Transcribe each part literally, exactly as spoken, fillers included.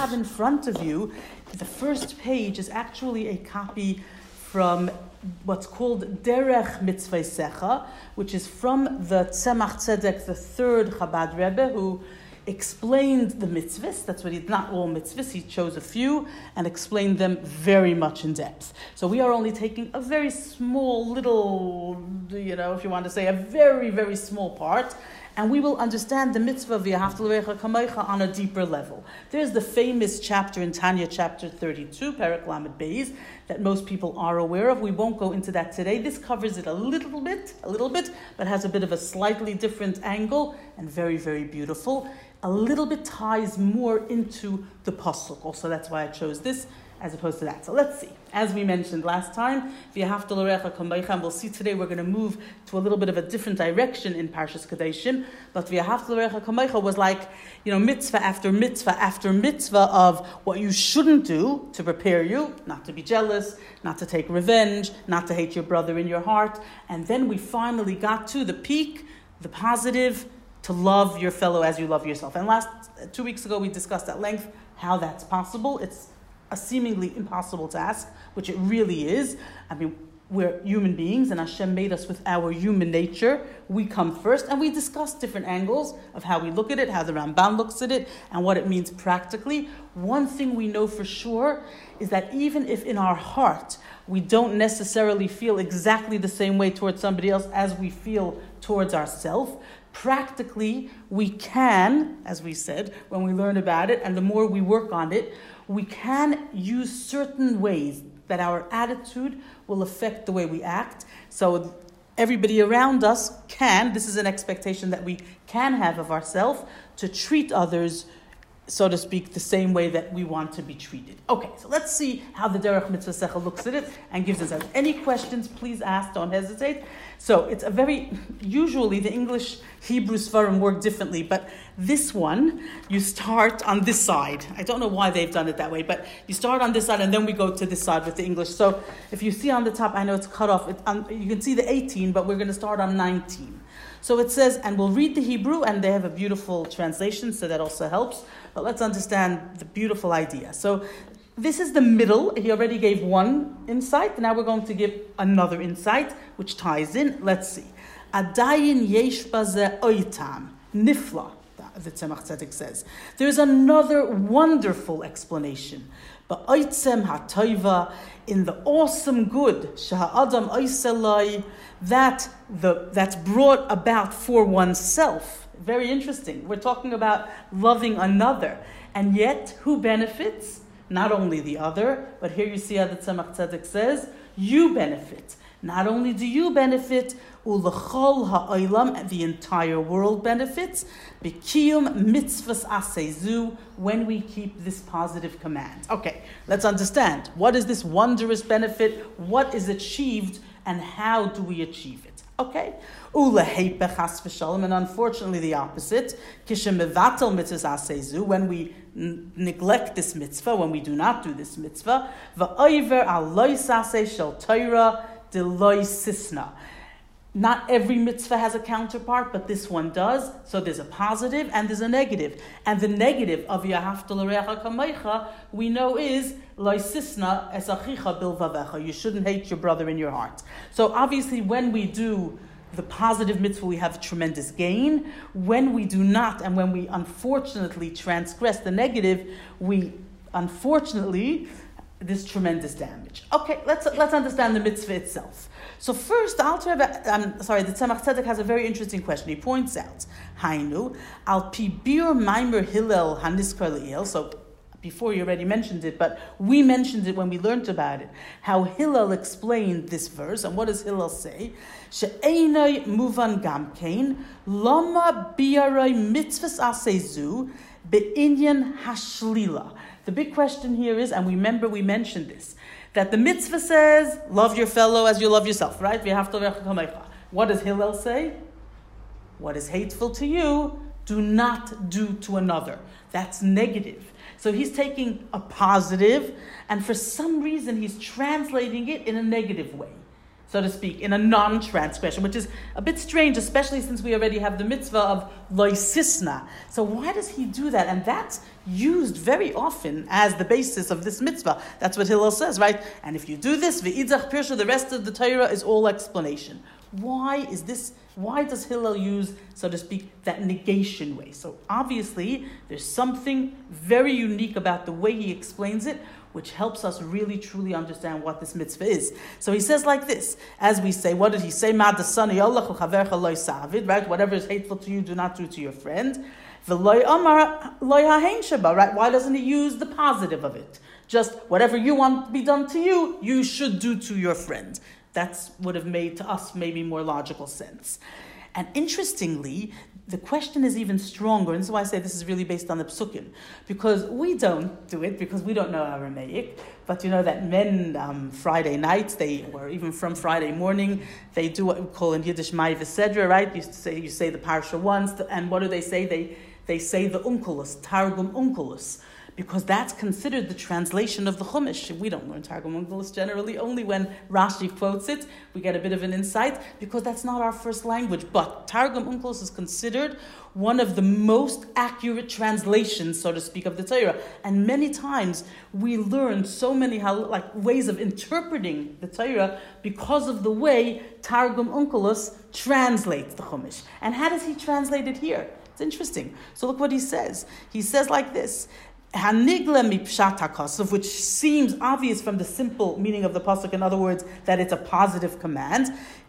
have in front of you, the first page is actually a copy from what's called Derech Mitzvah Secha, which is from the Tzemach Tzedek, the third Chabad Rebbe, who explained the mitzvahs. That's what he, not all mitzvahs, he chose a few and explained them very much in depth. So we are only taking a very small little, you know, if you want to say, a very, very small part, and we will understand the mitzvah of V'ahavta l'recha kamecha on a deeper level. There's the famous chapter in Tanya, chapter thirty-two, Perek Lamed Beis, that most people are aware of. We won't go into that today. This covers it a little bit, a little bit, but has a bit of a slightly different angle and very, very beautiful. A little bit ties more into the pasuk. Also, that's why I chose this as opposed to that. So let's see. As we mentioned last time, V'ahavta l'recha kamecha, and we'll see today we're going to move to a little bit of a different direction in Parshas Kedeshim. But V'ahavta l'recha kamecha was like, you know, mitzvah after mitzvah after mitzvah of what you shouldn't do to prepare you, not to be jealous, not to take revenge, not to hate your brother in your heart. And then we finally got to the peak, the positive, to love your fellow as you love yourself. And last two weeks ago we discussed at length how that's possible. It's a seemingly impossible task, which it really is. I mean, we're human beings and Hashem made us with our human nature. We come first, and we discussed different angles of how we look at it, how the Ramban looks at it, and what it means practically. One thing we know for sure is that even if in our heart we don't necessarily feel exactly the same way towards somebody else as we feel towards ourselves, practically we can, as we said, when we learn about it, and the more we work on it, we can use certain ways that our attitude will affect the way we act. So everybody around us can, this is an expectation that we can have of ourselves, to treat others, so to speak, the same way that we want to be treated. Okay, so let's see how the Derech Mitzvah Secha looks at it and gives us any questions, please ask, don't hesitate. So it's a very, usually the English Hebrew Svarim work differently, but this one, you start on this side. I don't know why they've done it that way, but you start on this side and then we go to this side with the English. So if you see on the top, I know it's cut off, it, um, you can see the eighteen, but we're going to start on nineteen. So it says, and we'll read the Hebrew, and they have a beautiful translation, so that also helps. But let's understand the beautiful idea. So this is the middle. He already gave one insight. Now we're going to give another insight, which ties in. Let's see. Adayin yesh baze oitam nifla, the Tzemach Tzedek says. There's another wonderful explanation. Ba'oitzem ha'toiva, in the awesome good, shaha'adam oiselai, that the that's brought about for oneself. Very interesting. We're talking about loving another. And yet, who benefits? Not only the other, but here you see how the Tzemach Tzedek says, you benefit. Not only do you benefit, ulechol ha'olam, the entire world benefits, b'kiyum mitzvahs asezu, when we keep this positive command. Okay, let's understand. What is this wondrous benefit? What is achieved, and how do we achieve it? Okay, ulehepech chas v'shalom, and unfortunately the opposite. Kishemevatel mitzvahs asezu, when we n- neglect this mitzvah, when we do not do this mitzvah, va'oiver al lois aseh shel Torah deloy sisna. Not every mitzvah has a counterpart, but this one does. So there's a positive and there's a negative. And the negative of V'ahavta l'recha kamecha, we know is Lo sisna es achicha bilvavecha. You shouldn't hate your brother in your heart. So obviously when we do the positive mitzvah, we have tremendous gain. When we do not, and when we unfortunately transgress the negative, we unfortunately this tremendous damage. Okay, let's let's understand the mitzvah itself. So first, the Alter Rebbe, I'm sorry, the Tzemach Tzedek has a very interesting question. He points out, Hainu al pi bir maimer Hillel haniskar le'il. So before you already mentioned it, but we mentioned it when we learned about it. How Hillel explained this verse, and what does Hillel say? She'einai muvan gamkein lama biarai mitzvahs asezu be'inyan hashlila. The big question here is, and remember we mentioned this, that the mitzvah says, love your fellow as you love yourself, right? What does Hillel say? What is hateful to you, do not do to another. That's negative. So he's taking a positive, and for some reason he's translating it in a negative way. so to speak, in a non-transgression, which is a bit strange, especially since we already have the mitzvah of loisisna. So why does he do that? And that's used very often as the basis of this mitzvah. That's what Hillel says, right? And if you do this, v'idzach pirsha, the rest of the Torah is all explanation. Why is this? Why does Hillel use, so to speak, that negation way? So obviously, there's something very unique about the way he explains it, which helps us really, truly understand what this mitzvah is. So he says like this, as we say, what did he say? Right? Whatever is hateful to you, do not do to your friend. Right? Why doesn't he use the positive of it? Just whatever you want to be done to you, you should do to your friend. That would have made to us maybe more logical sense. And interestingly, the question is even stronger, and this is why I say this is really based on the psukim, because we don't do it, because we don't know Aramaic, but you know that men um, Friday nights, they, or even from Friday morning, they do what we call in Yiddish Mai V'Sedra, right? You say you say the parsha once, and what do they say? They they say the Unkelus, Targum Unkelus, because that's considered the translation of the Chumash. We don't learn Targum Unkelus generally, only when Rashi quotes it, we get a bit of an insight, because that's not our first language. But Targum Unkelus is considered one of the most accurate translations, so to speak, of the Torah. And many times we learn so many how, like ways of interpreting the Torah because of the way Targum Unkelus translates the Chumash. And how does he translate it here? It's interesting. So look what he says. He says like this, Hanigle mipshat hakosov, which seems obvious from the simple meaning of the pasuk. In other words, that it's a positive command.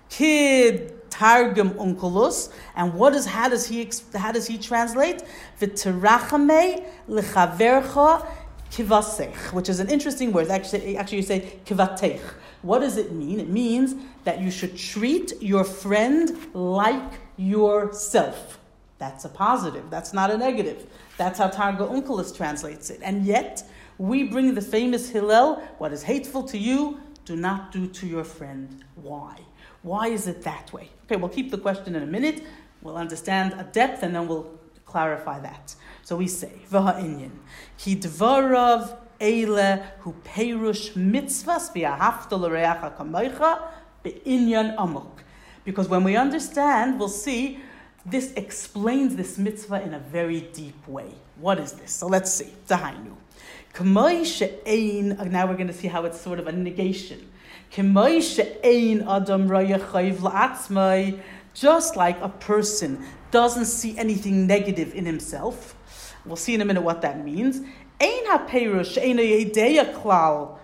Kid targum unkelus, and what is how does he how does he translate? V'terachame lechavercha kivasech, which is an interesting word. Actually, actually, you say kivatech. What does it mean? It means that you should treat your friend like yourself. That's a positive. That's not a negative. That's how Targum Unkelus translates it. And yet, we bring the famous Hillel, what is hateful to you, do not do to your friend. Why? Why is it that way? Okay, we'll keep the question in a minute. We'll understand a depth, and then we'll clarify that. So we say, V'ha'inyan, ki dvarav eile hu perush mitzvahs v'ahavta l'reacha kamoicha be'inyan amok. Because when we understand, we'll see, this explains this mitzvah in a very deep way. What is this? So let's see. Dahainu. Kamoi she'ein, now we're going to see how it's sort of a negation. Kamoi she'ein adam raya chayiv la'atzmai, just like a person doesn't see anything negative in himself. We'll see in a minute what that means. Ein ha'perush she'ein yedeya klal.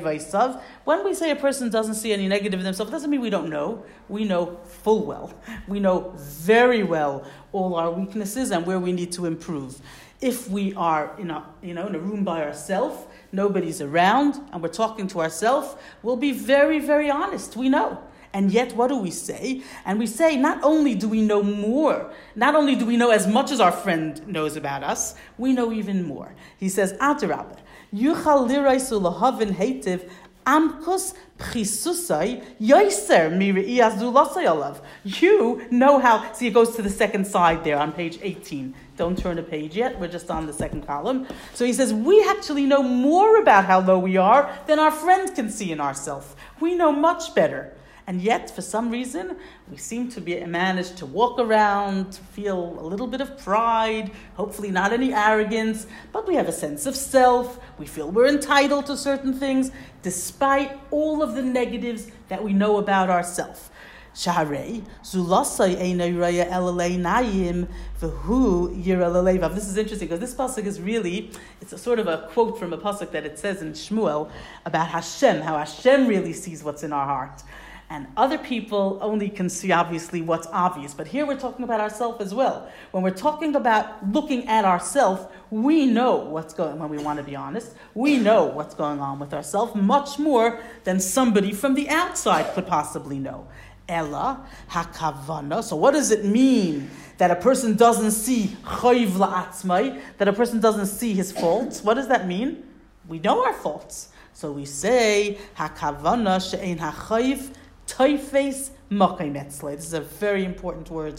When we say a person doesn't see any negative in themselves, it doesn't mean we don't know. We know full well. We know very well all our weaknesses and where we need to improve. If we are in a, you know, in a room by ourselves, nobody's around, and we're talking to ourselves, we'll be very, very honest. We know. And yet, what do we say? And we say, not only do we know more, not only do we know as much as our friend knows about us, we know even more. He says, Adarabah, Yuchal liraisu lahavin heitiv amkus pchisusai yoiser miri'i azulasai alav. You know how, see, it goes to the second side there on page eighteen. Don't turn a page yet, we're just on the second column. So he says, we actually know more about how low we are than our friend can see in ourselves. We know much better. And yet, for some reason, we seem to be managed to walk around, feel a little bit of pride, hopefully not any arrogance, but we have a sense of self. We feel we're entitled to certain things, despite all of the negatives that we know about ourselves. Shaharei, Zulasai Einay Raya Elalei Naim, Vahu Yiralelevav. This is interesting because this pasuk is really, it's a sort of a quote from a pasuk that it says in Shmuel about Hashem, how Hashem really sees what's in our heart. And other people only can see, obviously, what's obvious. But here we're talking about ourselves as well. When we're talking about looking at ourselves, we know what's going on, when we want to be honest. We know what's going on with ourselves much more than somebody from the outside could possibly know. Ella hakavana. So what does it mean that a person doesn't see chayiv la'atzmai, that a person doesn't see his faults? What does that mean? We know our faults. So we say hakavana she'ein hachayiv Toifes Mokai Metzle. This is a very important word.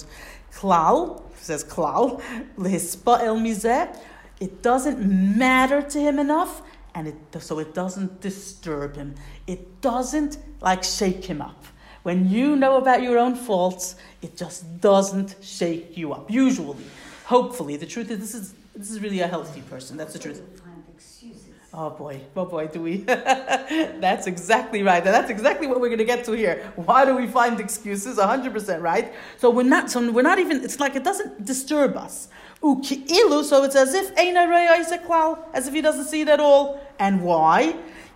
Klal, it says klal, lehispa'el mizeh. It doesn't matter to him enough, and it so it doesn't disturb him. It doesn't like shake him up. When you know about your own faults, it just doesn't shake you up. Usually, hopefully, the truth is this is this is really a healthy person. That's the truth. Oh boy, oh boy, do we? That's exactly right. That's exactly what we're going to get to here. Why do we find excuses? one hundred percent right. So we're not. So we're not even. It's like it doesn't disturb us. Uki'ilu, so it's as if Eina Reya Isaklal, as if he doesn't see it at all. And why?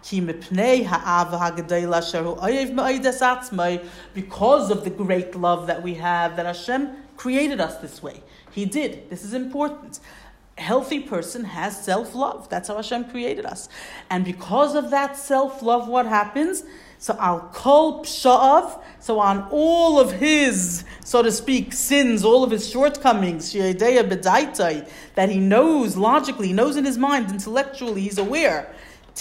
Because of the great love that we have, that Hashem created us this way. He did. This is important. A healthy person has self-love. That's how Hashem created us. And because of that self-love, what happens? So al kol psha'av, so on all of his, so to speak, sins, all of his shortcomings, she'edeya b'daitai, that he knows logically, he knows in his mind, intellectually, he's aware.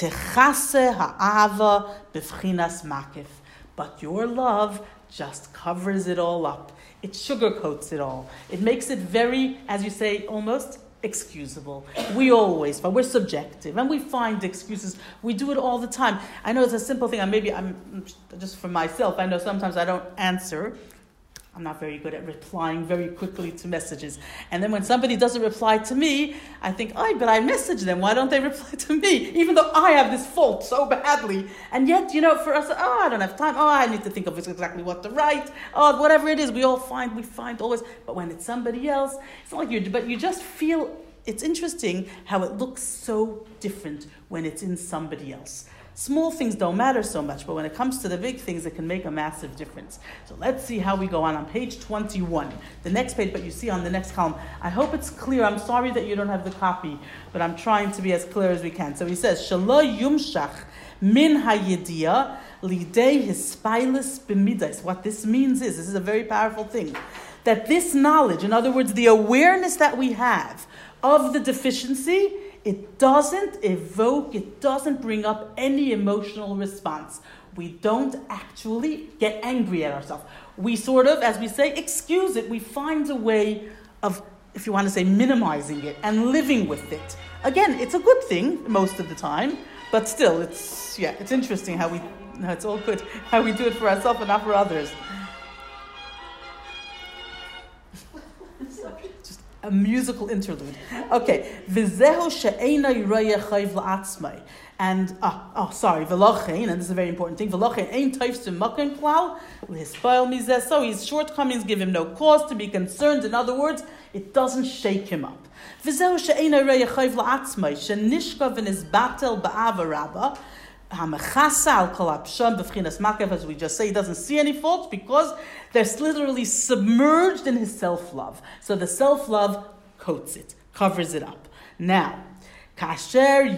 Techase ha'ava b'fchinas makif. But your love just covers it all up. It sugarcoats it all. It makes it very, as you say, almost excusable. We always find, we're subjective, and we find excuses. We do it all the time. I know it's a simple thing, and maybe I'm, just for myself, I know sometimes I don't answer. I'm not very good at replying very quickly to messages. And then when somebody doesn't reply to me, I think, oh, but I messaged them. Why don't they reply to me? Even though I have this fault so badly. And yet, you know, for us, oh, I don't have time. Oh, I need to think of exactly what to write. Oh, whatever it is, we all find, we find always. But when it's somebody else, it's not like you, but you just feel, it's interesting how it looks so different when it's in somebody else. Small things don't matter so much, but when it comes to the big things, it can make a massive difference. So let's see how we go on on page twenty-one. The next page, but you see on the next column. I hope it's clear. I'm sorry that you don't have the copy, but I'm trying to be as clear as we can. So he says, Shalo yumshach min hayediyah lidei hispailis b'midas. What this means is, this is a very powerful thing, that this knowledge, in other words, the awareness that we have of the deficiency, it doesn't evoke, it doesn't bring up any emotional response. We don't actually get angry at ourselves. We sort of, as we say, excuse it. We find a way of, if you want to say, minimizing it and living with it. Again, it's a good thing most of the time, but still, it's, yeah, it's interesting how we, no, it's all good, how we do it for ourselves and not for others. A musical interlude. Okay. V'zehu she'ena yirayeh chayv la'atzmai. And, ah, oh, sorry, v'lochein, and this is a very important thing, v'lochein ein toifs b'makom klal, l'hispail mizeh. So his shortcomings give him no cause to be concerned. In other words, it doesn't shake him up. V'zehu she'ena yirayeh chayv la'atzmai, she'nishka v'nizbatel ba'ava rabba, as we just say, he doesn't see any faults because they're literally submerged in his self-love. So the self-love coats it, covers it up. Now, but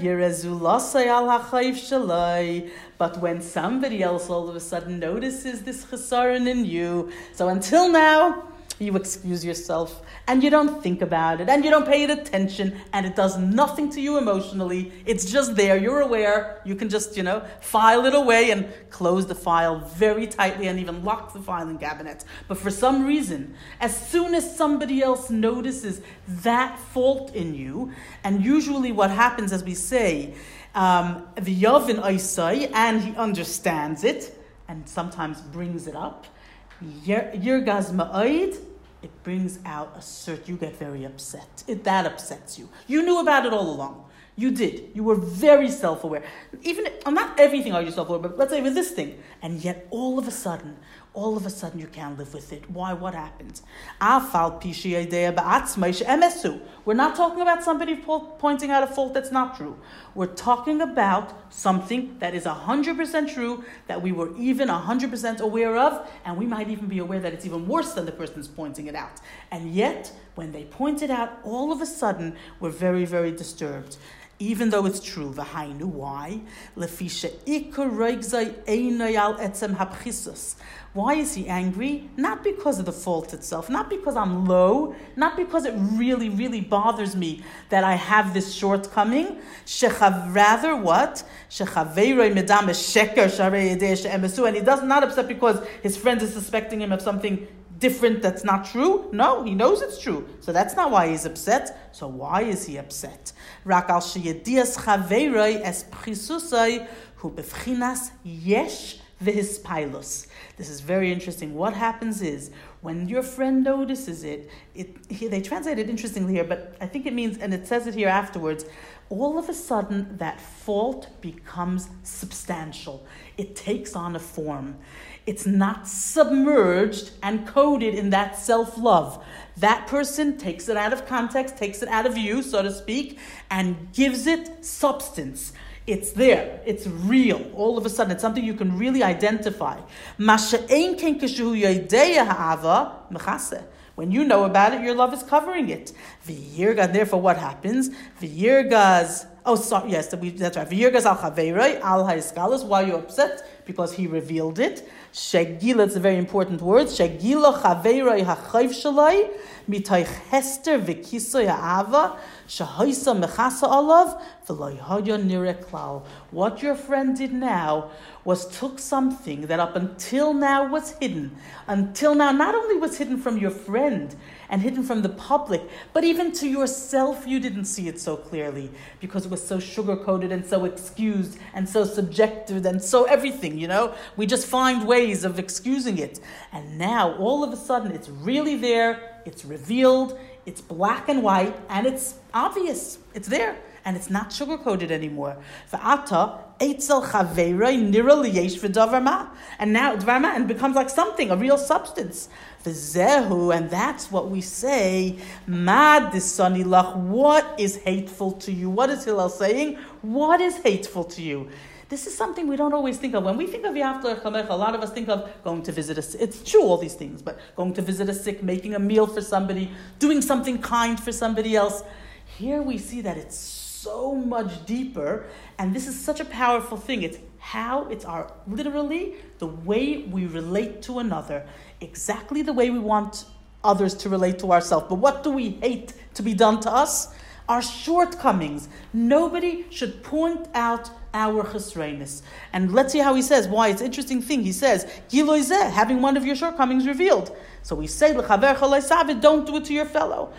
when somebody else all of a sudden notices this chesaron in you, so until now, you excuse yourself, and you don't think about it, and you don't pay it attention, and it does nothing to you emotionally. It's just there. You're aware. You can just, you know, file it away and close the file very tightly and even lock the filing cabinet. But for some reason, as soon as somebody else notices that fault in you, and usually what happens, as we say, um, the Yavin Aisai, and he understands it, and sometimes brings it up, Yirgaz Ma'aid, it brings out a cert. You get very upset. It, that upsets you. You knew about it all along. You did. You were very self-aware. Even, not everything are you self-aware, but let's say with this thing. And yet all of a sudden, all of a sudden you can't live with it. Why? What happened? We're not talking about somebody pointing out a fault that's not true. We're talking about something that is one hundred percent true, that we were even one hundred percent aware of, and we might even be aware that it's even worse than the person's pointing it out. And yet, when they point it out, all of a sudden, we're very, very disturbed. Even though it's true, v'hainu, why? Why is he angry? Not because of the fault itself, not because I'm low, not because it really, really bothers me that I have this shortcoming. Rather, what? And he does not upset because his friend is suspecting him of something different that's not true. No, he knows it's true. So that's not why he's upset. So why is he upset? Rak al sheyedias chaveiroi es pchisusai hu befchinas yesh v'hispilus. This is very interesting. What happens is, when your friend notices it, it he, they translate it interestingly here, but I think it means, and it says it here afterwards, all of a sudden that fault becomes substantial. It takes on a form. It's not submerged and coded in that self-love. That person takes it out of context, takes it out of you, so to speak, and gives it substance. It's there. It's real. All of a sudden, it's something you can really identify. When you know about it, your love is covering it. V'yirga, therefore, what happens? V'yirgas. Oh, sorry. Yes, that's right. V'yirgas al chaveiroi al haiskalas. Why are you upset? Because he revealed it. Shegila. It's a very important word. Shegila chaveiroi hachayv shalai mitay hester v'kisoy ha'ava shahaisa mechasa alav v'lo yahya nire klal. What your friend did now was took something that up until now was hidden. Until now, not only was hidden from your friend and hidden from the public, but even to yourself, you didn't see it so clearly because it was so sugar-coated and so excused and so subjective and so everything, you know? We just find ways of excusing it. And now, all of a sudden, it's really there, it's revealed, it's black and white, and it's obvious. It's there. And it's not sugar-coated anymore. And now it's dvarma and becomes like something, a real substance. And that's what we say. What is hateful to you? What is Hillel saying? What is hateful to you? This is something we don't always think of. When we think of V'ahavta L'chamecha, a lot of us think of going to visit a sick. It's true, all these things, but going to visit a sick, making a meal for somebody, doing something kind for somebody else. Here we see that it's so much deeper, and this is such a powerful thing. It's how, it's our, literally, the way we relate to another, exactly the way we want others to relate to ourselves. But what do we hate to be done to us? Our shortcomings. Nobody should point out our chesroinus. And let's see how he says why. It's an interesting thing. He says, Giloi zeh, having one of your shortcomings revealed. So we say, don't do it to your fellow.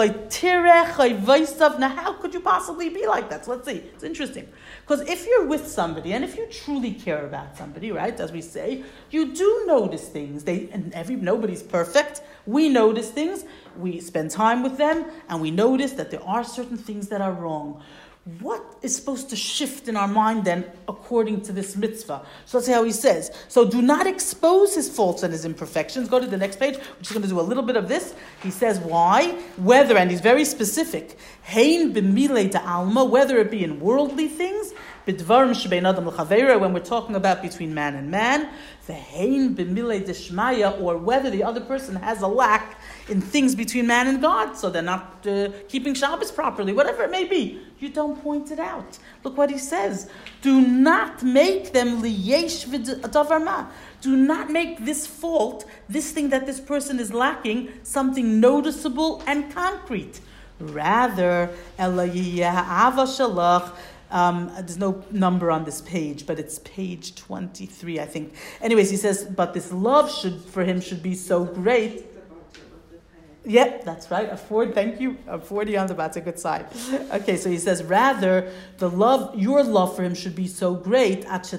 Now, how could you possibly be like that? So let's see. It's interesting. Because if you're with somebody, and if you truly care about somebody, right, as we say, you do notice things. They and every nobody's perfect. We notice things. We spend time with them, and we notice that there are certain things that are wrong. What is supposed to shift in our mind then according to this mitzvah? So let's see how he says. So do not expose his faults and his imperfections. Go to the next page. We're just going to do a little bit of this. He says why, whether, and he's very specific, hein b'milei da'alma, whether it be in worldly things, b'dvarim shebein adam l'chaveira, when we're talking about between man and man, v'hein b'milei deshmaya, or whether the other person has a lack in things between man and God, so they're not uh, keeping Shabbos properly, whatever it may be. You don't point it out. Look what he says. Do not make them liyesh v'davarma. Do not make this fault, this thing that this person is lacking, something noticeable and concrete. Rather, ela shalach. Um, there's no number on this page, but it's page twenty-three, I think. Anyways, he says, but this love should for him should be so great. Yeah, that's right. A forty, thank you. A forty on the back. That's a good sign. Okay, so he says, rather, the love, your love for him should be so great that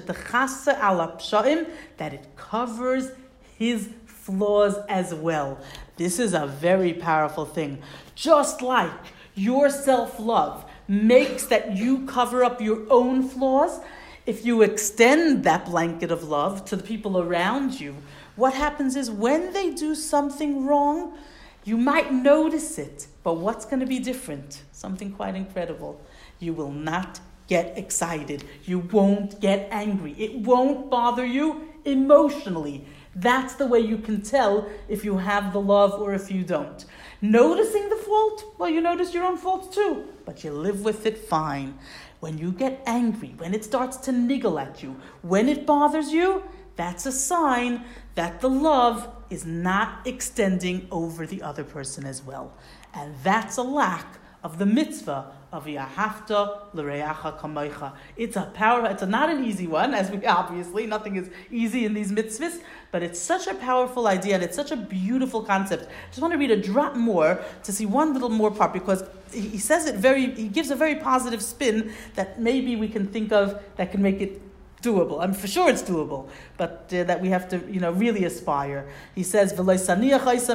it covers his flaws as well. This is a very powerful thing. Just like your self-love makes that you cover up your own flaws, if you extend that blanket of love to the people around you, what happens is when they do something wrong, you might notice it, but what's going to be different? Something quite incredible. You will not get excited. You won't get angry. It won't bother you emotionally. That's the way you can tell if you have the love or if you don't. Noticing the fault, well, you notice your own faults too, but you live with it fine. When you get angry, when it starts to niggle at you, when it bothers you, that's a sign that the love is not extending over the other person as well. And that's a lack of the mitzvah of V'ahavta l'reacha kamocha. It's a power, it's a, not an easy one, as we obviously, nothing is easy in these mitzvahs, but it's such a powerful idea and it's such a beautiful concept. I just want to read a drop more to see one little more part, because he says it very, he gives a very positive spin that maybe we can think of that can make it doable. I'm for sure it's doable, but uh, that we have to, you know, really aspire. He says, as we say, we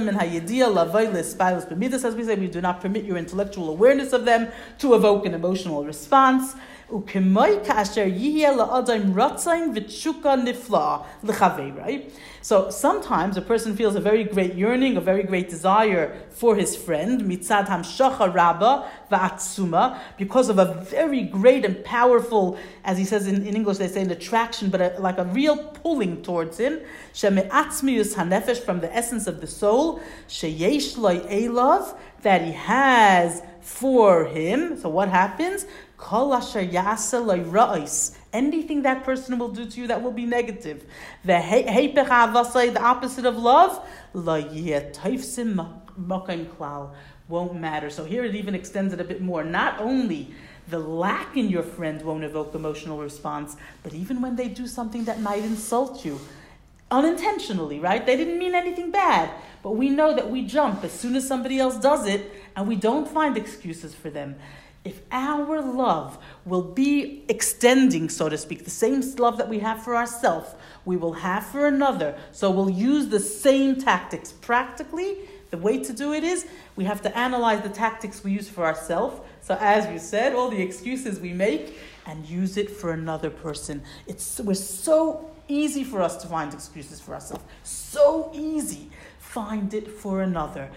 do not permit your intellectual awareness of them to evoke an emotional response. So sometimes a person feels a very great yearning, a very great desire for his friend, mitzad hamshacha rabba va'atzuma, because of a very great and powerful, as he says in, in English, they say an attraction, but a, like a real pulling towards him, sheme'atzmius hanefesh, from the essence of the soul, sheyesh loy elav, that he has for him. So what happens? Anything that person will do to you that will be negative. The opposite of love, won't matter. So here it even extends it a bit more. Not only the lack in your friend won't evoke emotional response, but even when they do something that might insult you, unintentionally, right? They didn't mean anything bad, but we know that we jump as soon as somebody else does it, and we don't find excuses for them. If our love will be extending, so to speak, the same love that we have for ourselves, we will have for another. So we'll use the same tactics. Practically, the way to do it is we have to analyze the tactics we use for ourselves. So as you said, all the excuses we make, and use it for another person. It's we're so easy for us to find excuses for ourselves. So easy. Find it for another.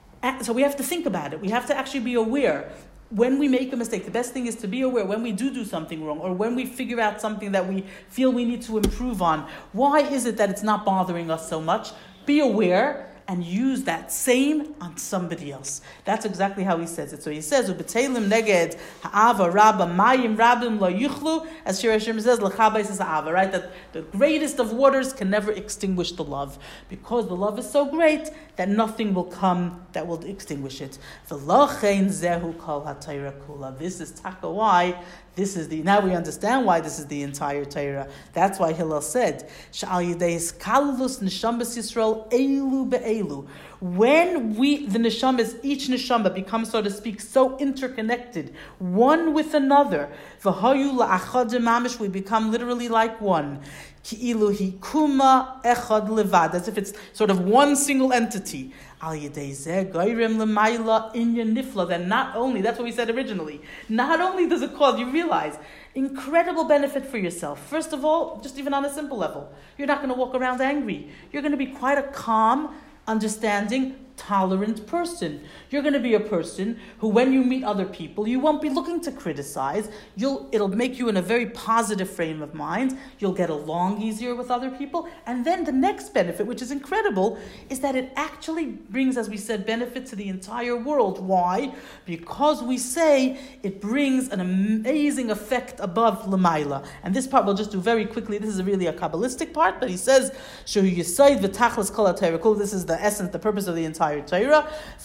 So we have to think about it. We have to actually be aware. When we make a mistake, the best thing is to be aware when we do do something wrong, or when we figure out something that we feel we need to improve on. Why is it that it's not bothering us so much? Be aware and use that same on somebody else. That's exactly how he says it. So he says, "U'b'teilim neged ha'ava rabba mayim rabim lo yuchlu," as Shir Hashem says, "L'chabais is ha'ava," right? That the greatest of waters can never extinguish the love, because the love is so great that nothing will come that will extinguish it. V'lochein zehu kol ha'Torah kula. This is taka why. This is the, now we understand why this is the entire Torah. That's why Hillel said, "Sha'al yidei kalulus neshamas Yisrael elu be'elu." When we, the neshamas, each neshama becomes, so to speak, so interconnected, one with another, v'hayu la'achad mamish, we become literally like one. Ki'ilu hikuma echad levad, as if it's sort of one single entity. Al yedei zeh goyrem l'mayla inyan nifla. Then not only, that's what we said originally, not only does it cause, you realize, incredible benefit for yourself. First of all, just even on a simple level, you're not going to walk around angry. You're going to be quite a calm, understanding, tolerant person. You're going to be a person who, when you meet other people, you won't be looking to criticize. You'll, it'll make you in a very positive frame of mind. You'll get along easier with other people. And then the next benefit, which is incredible, is that it actually brings, as we said, benefit to the entire world. Why? Because we say it brings an amazing effect above Lamaila. And this part we'll just do very quickly. This is really a Kabbalistic part, but he says, Shehu Yisaid v'tachlis kol ha'Torah kol. This is the essence, the purpose of the entire Torah.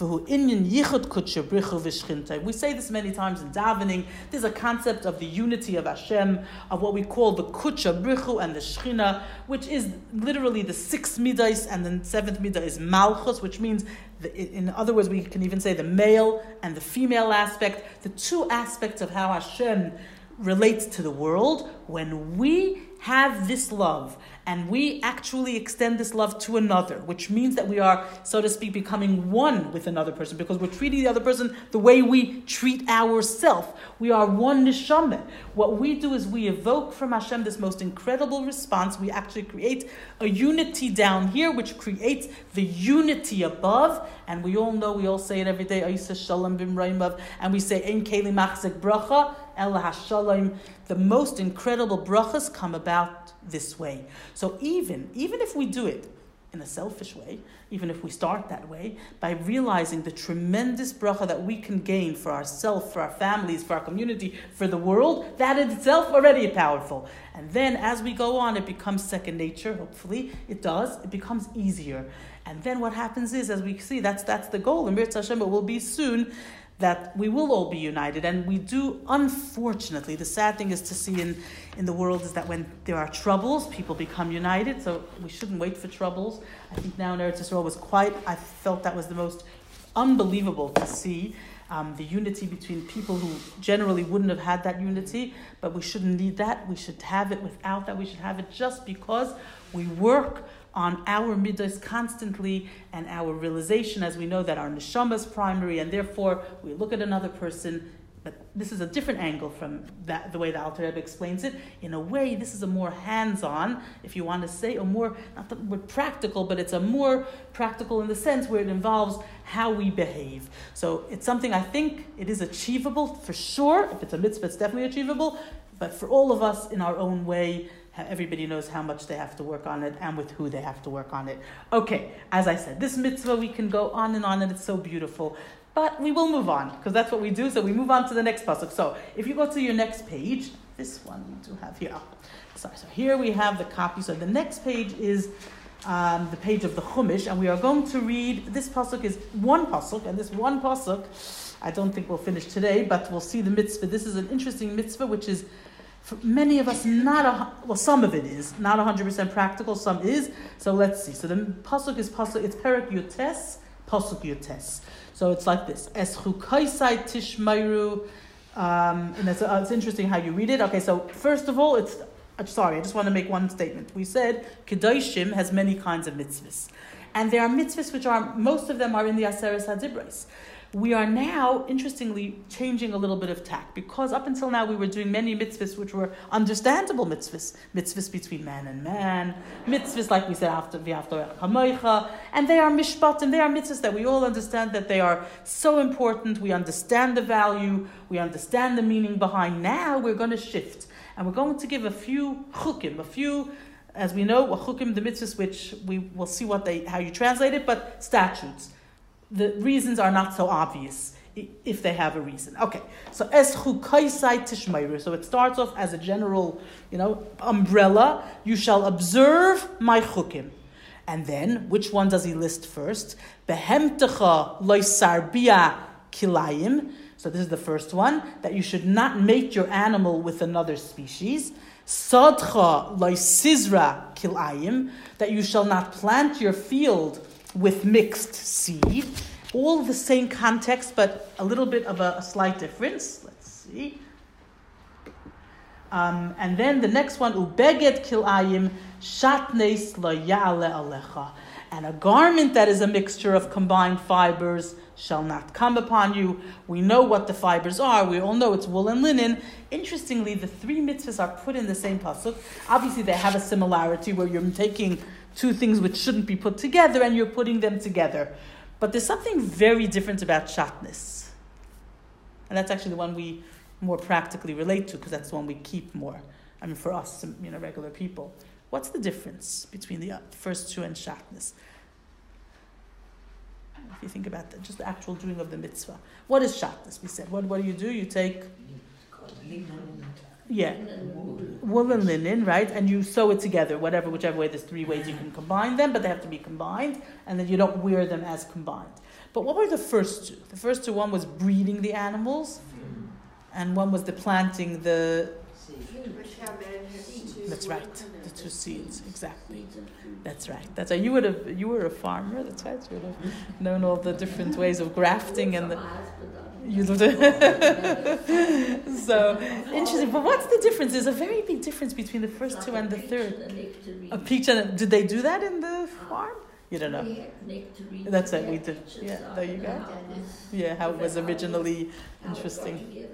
We say this many times in davening. There's a concept of the unity of Hashem, of what we call the Kutsha Brichu and the Shechina, which is literally the sixth midas, and the seventh midah is Malchus, which means, the, in other words, we can even say the male and the female aspect, the two aspects of how Hashem relates to the world. When we have this love, and we actually extend this love to another, which means that we are, so to speak, becoming one with another person, because we're treating the other person the way we treat ourselves. We are one neshama. What we do is we evoke from Hashem this most incredible response. We actually create a unity down here, which creates the unity above. And we all know, we all say it every day, Ayisa Shalom Bimraimav, and we say, Ein Keli Machzik Bracha, Ela HaShalom. The most incredible brachas come about this way. So even, even if we do it in a selfish way, even if we start that way, by realizing the tremendous bracha that we can gain for ourselves, for our families, for our community, for the world, that in itself already powerful. And then as we go on, it becomes second nature, hopefully. It does. It becomes easier. And then what happens is, as we see, that's that's the goal. And Mirz Hashem, it will be soon, that we will all be united. And we do, unfortunately, the sad thing is to see in, in the world is that when there are troubles, people become united. So we shouldn't wait for troubles. I think now in Eretz Yisrael was quite, I felt that was the most unbelievable to see. um, the unity between people who generally wouldn't have had that unity, but we shouldn't need that. We should have it without that. We should have it just because we work on our midos constantly and our realization, as we know that our neshama is primary, and therefore we look at another person. But this is a different angle from that, the way the Alter Rebbe explains it. In a way, this is a more hands-on, if you want to say, a more, not the word practical, but it's a more practical in the sense where it involves how we behave. So it's something I think it is achievable for sure. If it's a mitzvah, it's definitely achievable. But for all of us in our own way, everybody knows how much they have to work on it and with who they have to work on it. Okay, as I said, this mitzvah, we can go on and on, and it's so beautiful. But we will move on, because that's what we do. So we move on to the next pasuk. So if you go to your next page, this one we do have here. Oh, sorry, so here we have the copy. So the next page is um, the page of the Chumash, and we are going to read, this pasuk is one pasuk, and this one pasuk, I don't think we'll finish today, but we'll see the mitzvah. This is an interesting mitzvah, which is, for many of us, not a, well, some of it is, not one hundred percent practical, some is. So let's see. So the pasuk is pasuk, it's Perek Yotes, pasuk Yotes. So it's like this. Es chukaisai tishmairu. Um, and it's, uh, it's interesting how you read it. Okay, so first of all, it's, uh, sorry, I just want to make one statement. We said Kedoshim has many kinds of mitzvahs. And there are mitzvahs which are, most of them are in the Aseres HaDibros. We are now, interestingly, changing a little bit of tack, because up until now we were doing many mitzvahs which were understandable mitzvahs, mitzvahs between man and man, mitzvahs like we said after v'after hamoicha, and they are mishpatim, they are mitzvahs that we all understand that they are so important. We understand the value, we understand the meaning behind. Now we're going to shift, and we're going to give a few chukim, a few, as we know, a chukim, the mitzvahs which we will see what they, how you translate it, but statutes. The reasons are not so obvious if they have a reason. Okay, so es chukaisai tishmeiru. So it starts off as a general, you know, umbrella. You shall observe my chukim. And then, which one does he list first? Behemtecha loisarbia kilayim. So this is the first one, that you should not mate your animal with another species. Sadcha loisizra kilayim. That you shall not plant your field with mixed seed. All the same context, but a little bit of a, a slight difference. Let's see. Um, and then the next one, ubeged kilayim shatnes lo ya'ale alecha. And a garment that is a mixture of combined fibers shall not come upon you. We know what the fibers are. We all know it's wool and linen. Interestingly, the three mitzvahs are put in the same pasuk. Obviously, they have a similarity where you're taking two things which shouldn't be put together and you're putting them together. But there's something very different about shatnez. And that's actually the one we more practically relate to, because that's the one we keep more. I mean, for us, you know, regular people. What's the difference between the first two and shatnez? If you think about that, just the actual doing of the mitzvah. What is shatnez? We said, what, what do you do? You take... Yeah, wool and linen, right? And you sew it together, whatever, whichever way. There's three ways you can combine them, but they have to be combined, and then you don't wear them as combined. But what were the first two? The first two, one was breeding the animals, and one was the planting the... That's right, the two seeds, exactly. That's right. That's right. You would have. You were a farmer. That's right. You would have known all the different ways of grafting and the... You so interesting, but what's the difference? There's a very big difference between the first two and the third. A peach and did they do that in the farm? You don't know. That's it. We did. Yeah, there you go. Yeah, how it was originally interesting.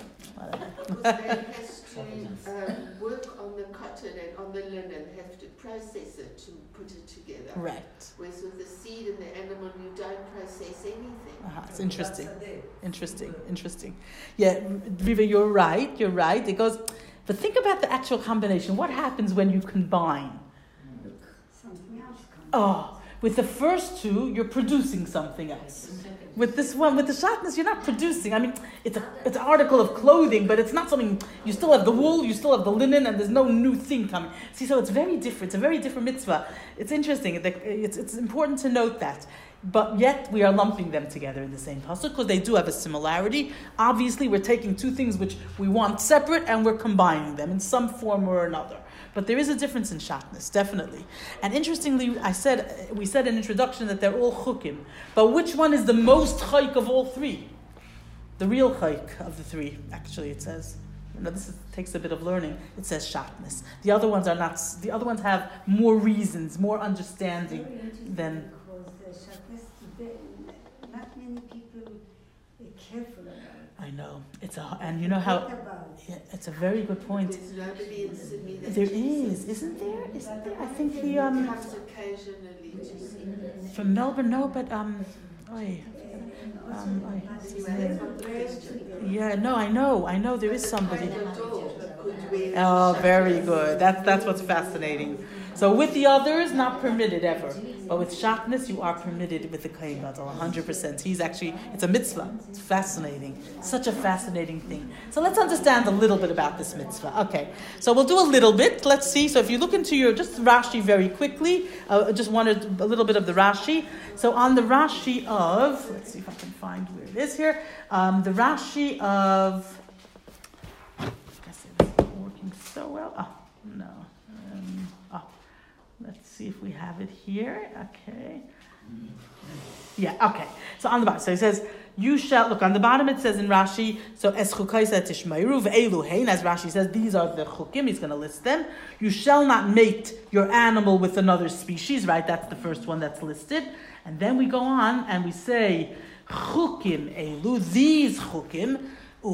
To um, work on the cotton and on the linen, have to process it to put it together. Right. Whereas with the seed and the animal, you don't process anything. Uh-huh. It's interesting. Interesting. Interesting. Yeah, Riva, you're right. You're right. It goes, but think about the actual combination. What happens when you combine? Something else comes. Oh, with the first two, you're producing something else. With this one, with the shatnez, you're not producing. I mean, it's a it's an article of clothing, but it's not something. You still have the wool, you still have the linen, and there's no new thing coming. See, so it's very different. It's a very different mitzvah. It's interesting. It's it's important to note that. But yet we are lumping them together in the same pasuk because they do have a similarity. Obviously, we're taking two things which we want separate and we're combining them in some form or another. But there is a difference in shatnez, definitely. And interestingly, I said we said in introduction that they're all chukim. But which one is the most chayk of all three? The real chayk of the three, actually, it says. Now this is, takes a bit of learning. It says shatnez. The other ones are not. The other ones have more reasons, more understanding than. Because uh, not many people are careful about it. I know it's a, and you know how. Yeah, it's a very good point. There's nobody in Sydney that There uses is, isn't there? Isn't there? I think it. the um Comes occasionally to see. from Melbourne, no, but um, oy, um, oy, what's his Anyway, name? that's not the question. Yeah, no, I know, I know there is somebody. Kind of dog that could wear Oh, shut very dress. good. That's that's what's fascinating. So with the others, not permitted ever. But with shatnez, you are permitted with the kohen gadol, one hundred percent. He's actually, it's a mitzvah. It's fascinating. Such a fascinating thing. So let's understand a little bit about this mitzvah. Okay, so we'll do a little bit. Let's see. So if you look into your, just Rashi very quickly, uh, just wanted a little bit of the Rashi. So on the Rashi of, let's see if I can find where it is here. Um, the Rashi of, I guess it's not working so well. Oh, no. Um, oh. Let's see if we have it here. Okay. Yeah, okay. So on the bottom, so it says, you shall, look, on the bottom it says in Rashi, so es chukaisa tishmeiru ve'elu hein, as Rashi says, these are the chukim, he's going to list them. You shall not mate your animal with another species, right? That's the first one that's listed. And then we go on and we say, chukim elu, these chukim,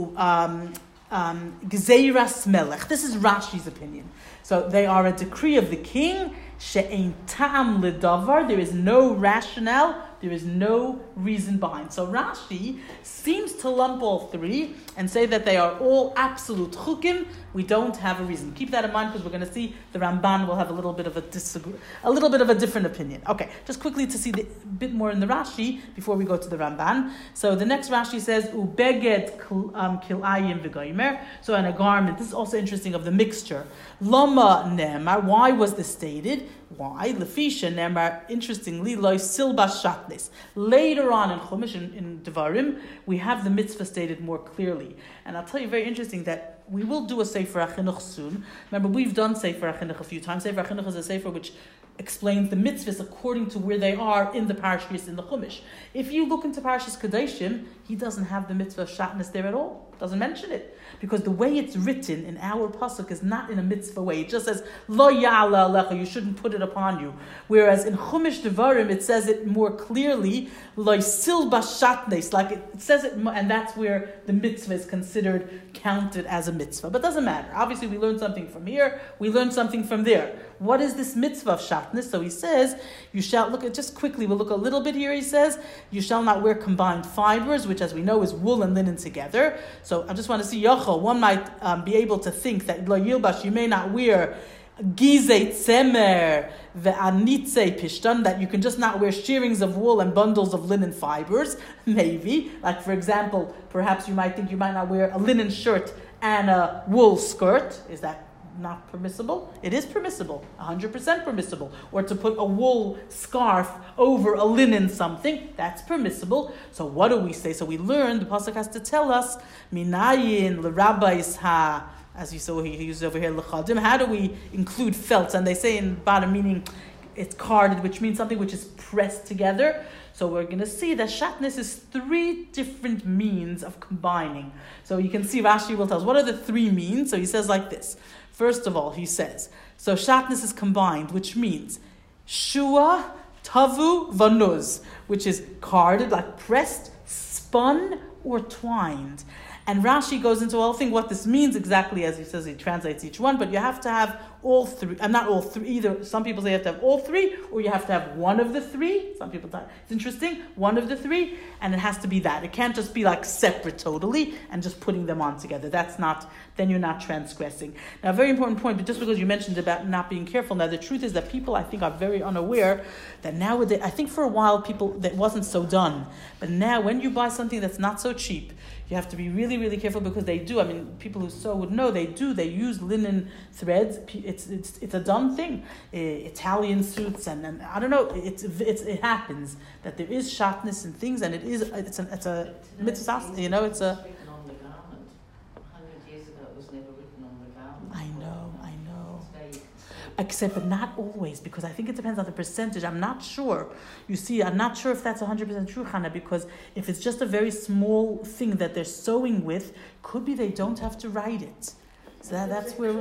um, um, gzeiras melech. This is Rashi's opinion. So they are a decree of the king, she'ein ta'am ledavar, there is no rationale, there is no reason behind. So Rashi seems to lump all three and say that they are all absolute chukim. We don't have a reason. Keep that in mind because we're going to see the Ramban will have a little bit of a disagree, a little bit of a different opinion. Okay, just quickly to see the bit more in the Rashi before we go to the Ramban. So the next Rashi says ubeged kilayim v'goymer. So in a garment, this is also interesting of the mixture. Lama nemar. Why was this stated? Why? Lefisha nemar. Interestingly, loy silba shatnes. Later on in Chumash, in, in Devarim, we have the mitzvah stated more clearly. And I'll tell you, very interesting that we will do a Sefer HaChinuch soon. Remember, we've done Sefer HaChinuch a few times. Sefer HaChinuch is a Sefer which explains the mitzvahs according to where they are in the parashas in the Chumash. If you look into Parashas Kedoshim, he doesn't have the mitzvah of shatnez there at all. Doesn't mention it. Because the way it's written in our pasuk is not in a mitzvah way. It just says, Lo ya'ala alecha, you shouldn't put it upon you. Whereas in Chumash Devarim, it says it more clearly, Lo silba shatnes, like it, it says it, and that's where the mitzvah is considered, counted as a mitzvah. But doesn't matter. Obviously, we learned something from here, we learned something from there. What is this mitzvah of shatnez? So he says, you shall, look at, just quickly, we'll look a little bit here, he says, you shall not wear combined fibers, which as we know is wool and linen together. So I just want to see, Yochel, one might um, be able to think that, lo yilbash, you may not wear gizei tzemer ve'anitze pishtan, that you can just not wear shearings of wool and bundles of linen fibers, maybe. Like, for example, perhaps you might think you might not wear a linen shirt and a wool skirt. Is that not permissible? It is permissible, one hundred percent permissible. Or to put a wool scarf over a linen something, that's permissible. So what do we say? So we learn, the pasuk has to tell us, minayin l'rabbis ha, as you saw he uses over here, l'chadim, how do we include felts? And they say in bottom meaning, it's carded, which means something which is pressed together. So we're going to see that shatnez is three different means of combining. So you can see Rashi will tell us, what are the three means? So he says like this. First of all, he says, so shatnez is combined, which means shua, tavu, vanuz, which is carded, like pressed, spun, or twined. And Rashi goes into a whole thing what this means exactly, as he says, he translates each one, but you have to have all three, and not all three, either some people say you have to have all three, or you have to have one of the three. Some people talk, it's interesting, one of the three, and it has to be that. It can't just be like separate totally, and just putting them on together. That's not, then you're not transgressing. Now, a very important point, but just because you mentioned about not being careful, now the truth is that people, I think, are very unaware that nowadays, I think for a while people, that wasn't so done, but now when you buy something that's not so cheap, you have to be really, really careful because they do. I mean, people who sew would know they do. They use linen threads. It's it's it's a dumb thing. Uh, Italian suits and, and I don't know. It's, it's it happens that there is shatnez and things, and it is it's a it's a mitzvah. You know, it's a. Written on the garment. A hundred years ago, it was never written on the garment. I know, I know. except but not always, because I think it depends on the percentage. I'm not sure. You see, I'm not sure if that's one hundred percent true, Hannah, because if it's just a very small thing that they're sewing with, could be they don't have to write it. So that, that's where...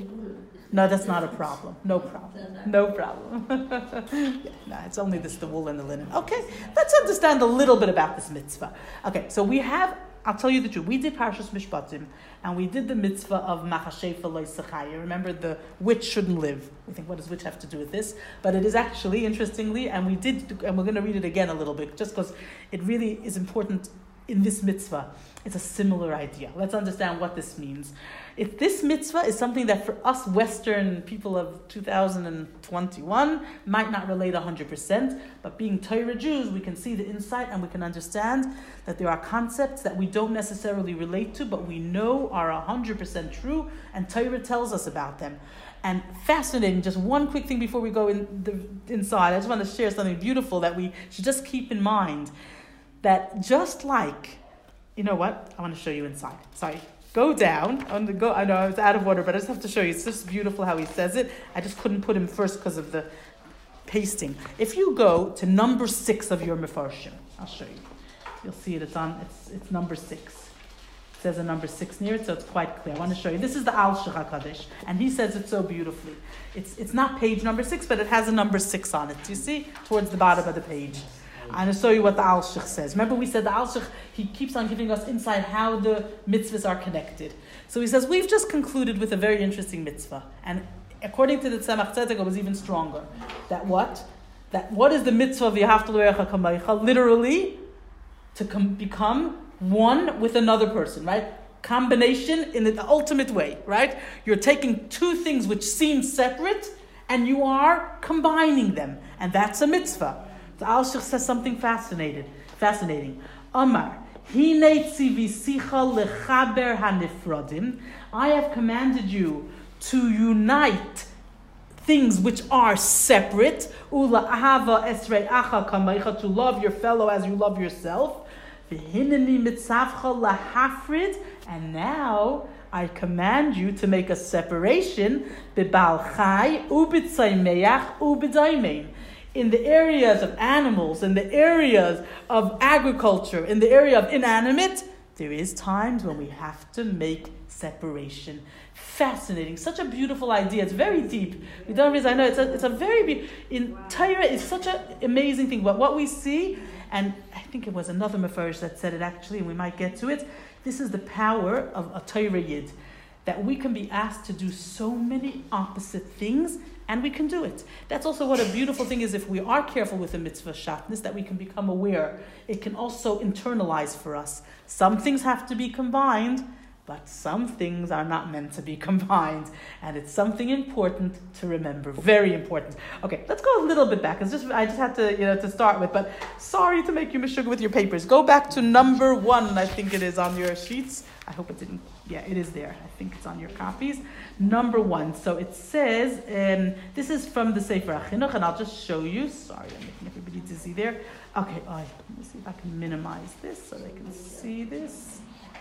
No, that's not a problem. No problem. No problem. Yeah, no, it's only this, the wool and the linen. Okay, let's understand a little bit about this mitzvah. Okay, so we have, I'll tell you the truth, we did Parshas Mishpatim, and we did the mitzvah of Machashefa Lo Yisachai. Remember, the witch shouldn't live. We think, what does witch have to do with this? But it is actually, interestingly, and we did, and we're going to read it again a little bit, just because it really is important in this mitzvah. It's a similar idea. Let's understand what this means. If this mitzvah is something that for us Western people of two thousand twenty-one might not relate one hundred percent, but being Torah Jews, we can see the insight and we can understand that there are concepts that we don't necessarily relate to, but we know are one hundred percent true, and Torah tells us about them. And fascinating, just one quick thing before we go in the, inside, I just want to share something beautiful that we should just keep in mind. That just like, you know what? I want to show you inside. Sorry. Go down. I, want to go, I know I was out of order, but I just have to show you. It's just beautiful how he says it. I just couldn't put him first because of the pasting. If you go to number six of your Mefarshim, I'll show you. You'll see it. It's on. It's it's number six. It says a number six near it, so it's quite clear. I want to show you. This is the Al Shech HaKadosh, and he says it so beautifully. It's it's not page number six, but it has a number six on it. Do you see? Towards the bottom of the page. I'm going to show you what the Al Shech says. Remember we said the Al Shech, he keeps on giving us insight how the mitzvahs are connected. So he says, we've just concluded with a very interesting mitzvah. And according to the Tzemach Tzedek, it was even stronger. That what? That what is the mitzvah of V'ahavta l'orecha kamaycha? Literally, to com- become one with another person, right? Combination in the ultimate way, right? You're taking two things which seem separate, and you are combining them. And that's a mitzvah. The Al Shech says something fascinating. Fascinating. Amar, Hine tzivisicha lechaber hanifradim. I have commanded you to unite things which are separate. Ula ahava esrei acha kamaycha, to love your fellow as you love yourself. V'hineni mitzavcha lahafrid. And now I command you to make a separation. B'bal chai u'b'tzaymeach u'b'daimein. In the areas of animals, in the areas of agriculture, in the area of inanimate, there is times when we have to make separation. Fascinating. Such a beautiful idea. It's very deep. We don't realize, I know, it's a, it's a very, be- in Torah, it's such an amazing thing. But what we see, and I think it was another Mefarish that said it actually, and we might get to it, this is the power of a Torah Yid. That we can be asked to do so many opposite things, and we can do it. That's also what a beautiful thing is if we are careful with the mitzvah shatnez, that we can become aware. It can also internalize for us. Some things have to be combined, but some things are not meant to be combined. And it's something important to remember. Very important. Okay, let's go a little bit back. It's just I just had to, you know, to start with, but sorry to make you mishuggah with your papers. Go back to number one, I think it is on your sheets. I hope it didn't. Yeah, it is there. I think it's on your copies. Number one. So it says, um, this is from the Sefer HaChinuch, and I'll just show you. Sorry, I'm making everybody dizzy there. Okay, oh, let me see if I can minimize this so they can see this.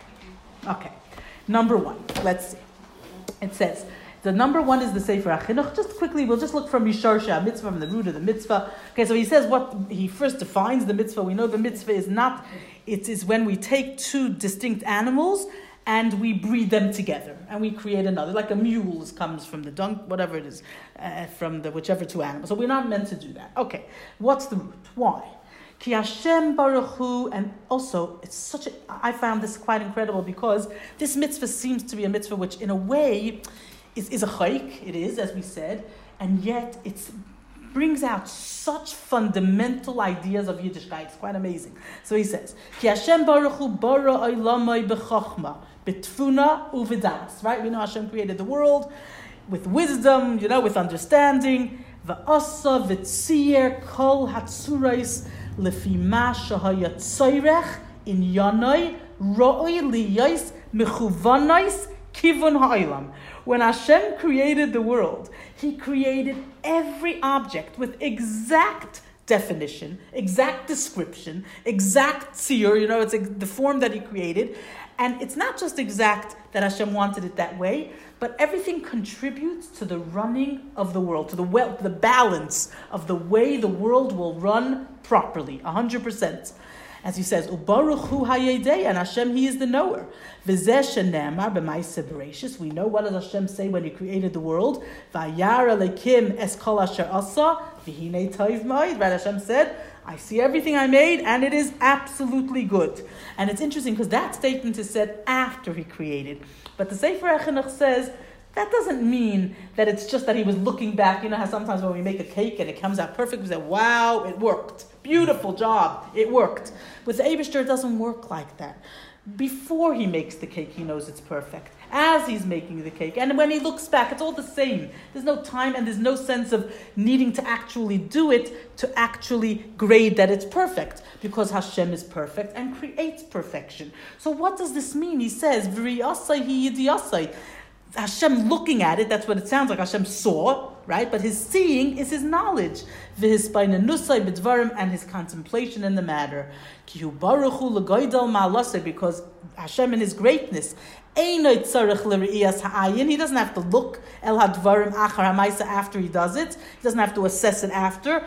Okay, number one. Let's see. It says, the number one is the Sefer HaChinuch. Just quickly, we'll just look from Yisharsha mitzvah, from the root of the mitzvah. Okay, so he says what, he first defines the mitzvah. We know the mitzvah is not, it is when we take two distinct animals and we breed them together, and we create another, like a mule comes from the dung, whatever it is, uh, from the whichever two animals. So we're not meant to do that. Okay, what's the root? Why? Ki Hashem Baruch Hu, and also it's such a. I found this quite incredible because this mitzvah seems to be a mitzvah which, in a way, is is a chayk. It is, as we said, and yet it's. Brings out such fundamental ideas of Yiddishkeit. It's quite amazing. So he says, Ki Hashem Baruch Hu bara olamai b'chochma, b'tfuna u'v'das. Right? We know Hashem created the world with wisdom, you know, with understanding. V'asa v'tziyer kol hatzurais lefi ma shahaya tzayrech in yanai ra'oi liyais mechuvanais kivun ha'olam. When Hashem created the world, He created every object with exact definition, exact description, exact tziyur, you know, it's the form that He created. And it's not just exact that Hashem wanted it that way, but everything contributes to the running of the world, to the well, the balance of the way the world will run properly, one hundred percent. As he says, Ubaruch hu hayedei, and Hashem, he is the knower. V'zeh shenemar b'maaseh bereshis. We know what does Hashem say when he created the world. Vayar Elokim es kol asher asa, v'hinei tov ma'od. Right, Hashem said, I see everything I made, and it is absolutely good. And it's interesting because that statement is said after he created. But the Sefer HaChinuch says, that doesn't mean that it's just that he was looking back. You know how sometimes when we make a cake and it comes out perfect, we say, wow, it worked. Beautiful job. It worked. With the Eibishter, it doesn't work like that. Before he makes the cake, he knows it's perfect. As he's making the cake. And when he looks back, it's all the same. There's no time and there's no sense of needing to actually do it to actually grade that it's perfect. Because Hashem is perfect and creates perfection. So what does this mean? He says, V'riyasai hi yidiyasai. Hashem looking at it, that's what it sounds like. Hashem saw, right? But his seeing is his knowledge. And his contemplation in the matter. Because Hashem in his greatness, he doesn't have to look after he does it. He doesn't have to assess it after.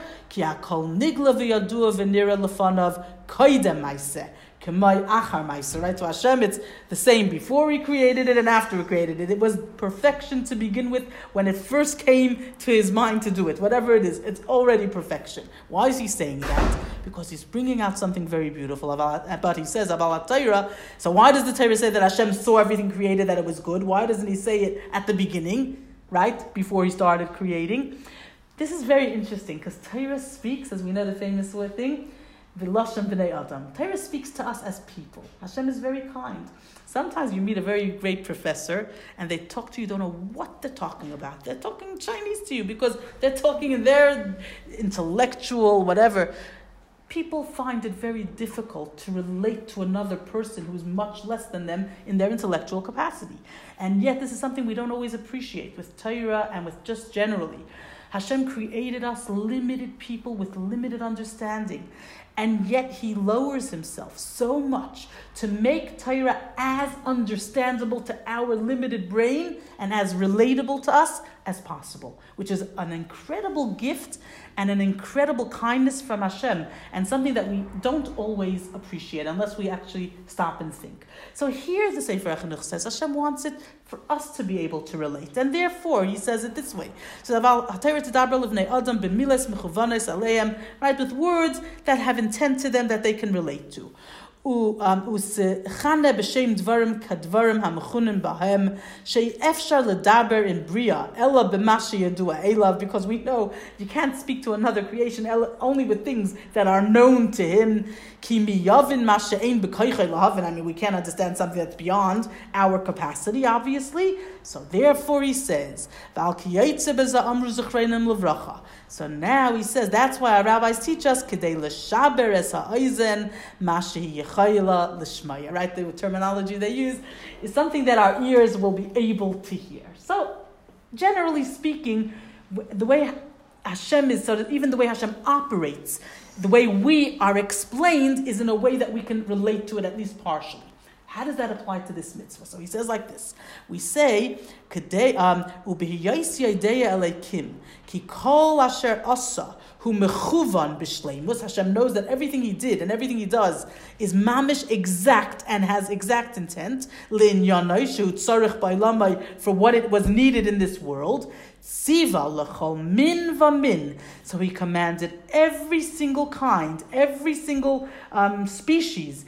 Right? So Hashem, it's the same before he created it and after he created it. It was perfection to begin with when it first came to his mind to do it. Whatever it is, it's already perfection. Why is he saying that? Because he's bringing out something very beautiful. But he says, about Torah. So why does the Torah say that Hashem saw everything created, that it was good? Why doesn't he say it at the beginning, right? Before he started creating? This is very interesting because Torah speaks, as we know the famous thing, V'lashem b'nei Adam. Torah speaks to us as people. Hashem is very kind. Sometimes you meet a very great professor and they talk to you, don't know what they're talking about. They're talking Chinese to you because they're talking in their intellectual whatever. People find it very difficult to relate to another person who's much less than them in their intellectual capacity. And yet this is something we don't always appreciate with Torah and with just generally. Hashem created us limited people with limited understanding. And yet he lowers himself so much to make Torah as understandable to our limited brain and as relatable to us as possible, which is an incredible gift and an incredible kindness from Hashem, and something that we don't always appreciate unless we actually stop and think. So here the Sefer HaChinuch says Hashem wants it for us to be able to relate, and therefore he says it this way. So right, with words that have intent to them that they can relate to. Because we know you can't speak to another creation only with things that are known to him. I mean, we can't understand something that's beyond our capacity, obviously. So therefore he says, so now he says, that's why our rabbis teach us, right? The terminology they use is something that our ears will be able to hear. So, generally speaking, the way Hashem is, so that even the way Hashem operates, the way we are explained is in a way that we can relate to it at least partially. How does that apply to this mitzvah? So he says like this. We say, Hashem knows that everything he did and everything he does is mamish exact and has exact intent for what it was needed in this world. So he commanded every single kind, every single um, species,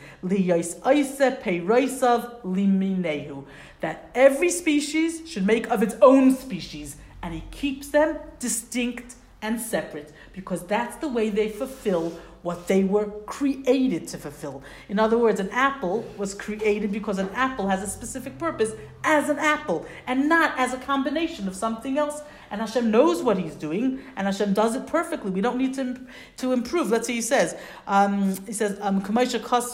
that every species should make of its own species, and he keeps them distinct and separate, because that's the way they fulfill what they were created to fulfill. In other words, an apple was created because an apple has a specific purpose as an apple, and not as a combination of something else. And Hashem knows what he's doing, and Hashem does it perfectly. We don't need to, to improve. Let's see, he says, um, he says, um, and we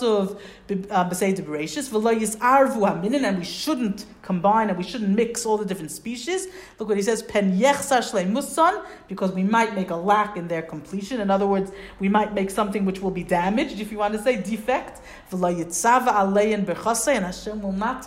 shouldn't combine and we shouldn't mix all the different species. Look what he says, because we might make a lack in their completion. In other words, we might make something which will be damaged, if you want to say defect. And Hashem will not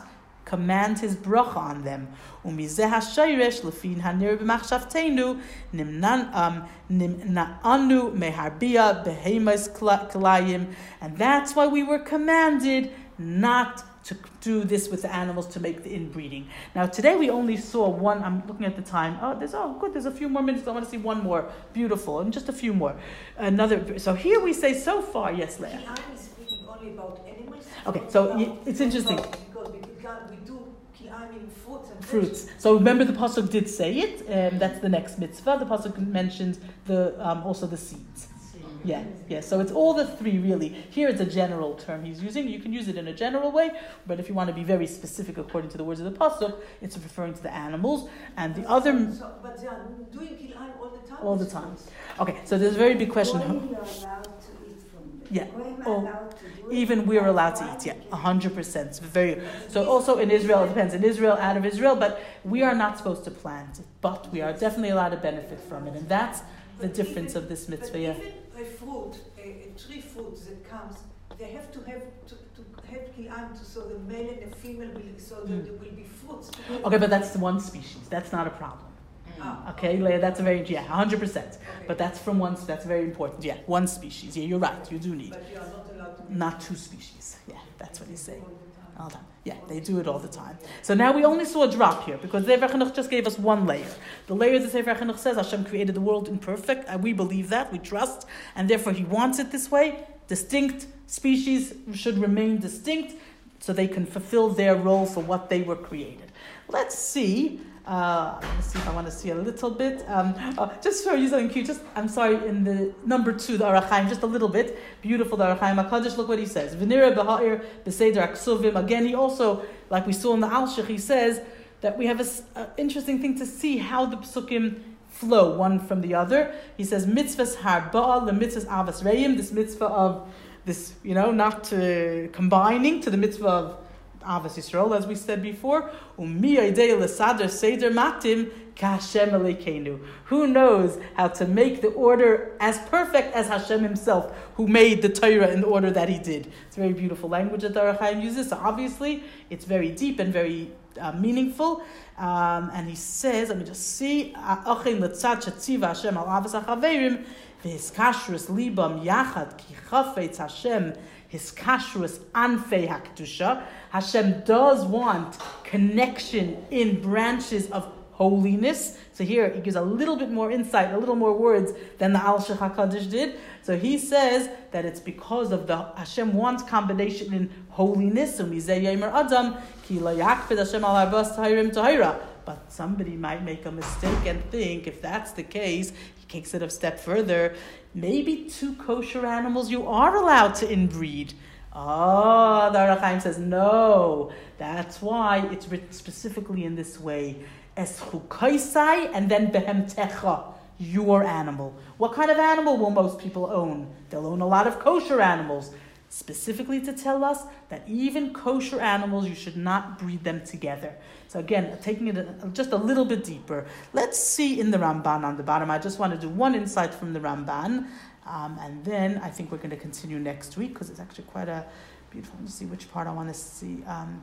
command his bracha on them. Umizeh hashayresh lefin hanir b'machshavteinu nimnan nimna'anu meharbia beheimas kalayim, and that's why we were commanded not to do this with the animals to make the inbreeding. Now today we only saw one. I'm looking at the time. Oh, there's oh good. There's a few more minutes. I want to see one more. Beautiful, and just a few more. Another. So here we say so far. Yes, Leah. Kil'am is speaking only about animals. Okay, so y- it's interesting. Because we, we do kil'am in fruits and Fruits. So remember, the pasuk did say it. Um, that's the next mitzvah. The pasuk mentions the um, also the seeds. Yeah, yeah. So it's all the three really. Here it's a general term he's using. You can use it in a general way, but if you want to be very specific according to the words of the pasuk, it's referring to the animals. And the other. So, but they are doing kil'am all the time. All the time. Okay, so there's a very big question. Goyim you're allowed to eat from them. Yeah. Goyim Oh, allowed to do it. Even we're allowed to eat. Yeah, a hundred percent. It's very. So also in Israel, it depends. In Israel, out of Israel, but we are not supposed to plant it, but we are definitely allowed to benefit from it, and that's the But difference even- of this But mitzvah. Yeah. even a fruit, a, a tree fruit that comes, they have to have to, to have kil'am to so the male and the female will so that Mm. there will be fruits. together. Okay, but that's one species. That's not a problem. Ah, Okay, Leah, that's a very yeah, a hundred percent. okay. But that's from one. That's very important. Yeah, one species. Yeah, you're right. You do need But you are not allowed to. not two species. Yeah, that's what he's saying. All the time. All the time. Yeah, they do it all the time. So now we only saw a drop here because Sefer Chinuch just gave us one layer. The layer that Sefer Chinuch says Hashem created the world imperfect, and we believe that, we trust, and therefore He wants it this way. Distinct species should remain distinct so they can fulfill their role for what they were created. Let's see. Uh, let's see if I want to see a little bit. Um, uh, just show you something cute. Just I'm sorry, in the number two, the Orach Chaim, just a little bit. Beautiful, the Orach Chaim HaKadosh. Look what he says. V'nira b'ha'ir b'seder aksuvim. Again, he also, like we saw in the Alshich, he says that we have an interesting thing to see how the psukim flow one from the other. He says mitzvahs harba'a the mitzvahs avas reim. This mitzvah of this, you know, not uh, combining to the mitzvah of Avos Yisrael, as we said before. Umi yodei l'sader seder matim k'Hashem Elokeinu. Who knows how to make the order as perfect as Hashem Himself, who made the Torah in the order that He did. It's very beautiful language that the Orach Chaim uses. So obviously, it's very deep and very uh, meaningful. Um, and he says, let me just see, Achin l'tzad shetziva Hashem al avos hachaverim v'hiskashrus libam yachad ki chafetz Hashem his kashrus anfei hakdusha. Hashem does want connection in branches of holiness. So here he gives a little bit more insight, a little more words than the Alshich HaKadosh did. So he says that it's because of the Hashem wants combination in holiness. So mizeh yemer adam ki la yakpid Hashem al harbas tahirim tahira. But somebody might make a mistake and think, if that's the case, he takes it a step further. Maybe two kosher animals you are allowed to inbreed. Oh, the Orach Chaim says, no. That's why it's written specifically in this way. Es chukaisai and then behemtecha, your animal. What kind of animal will most people own? They'll own a lot of kosher animals. Specifically to tell us that even kosher animals, you should not breed them together. So again, taking it a, just a little bit deeper. Let's see in the Ramban on the bottom. I just want to do one insight from the Ramban. Um, and then I think we're going to continue next week because it's actually quite a beautiful. Let me see which part I want to see. Um,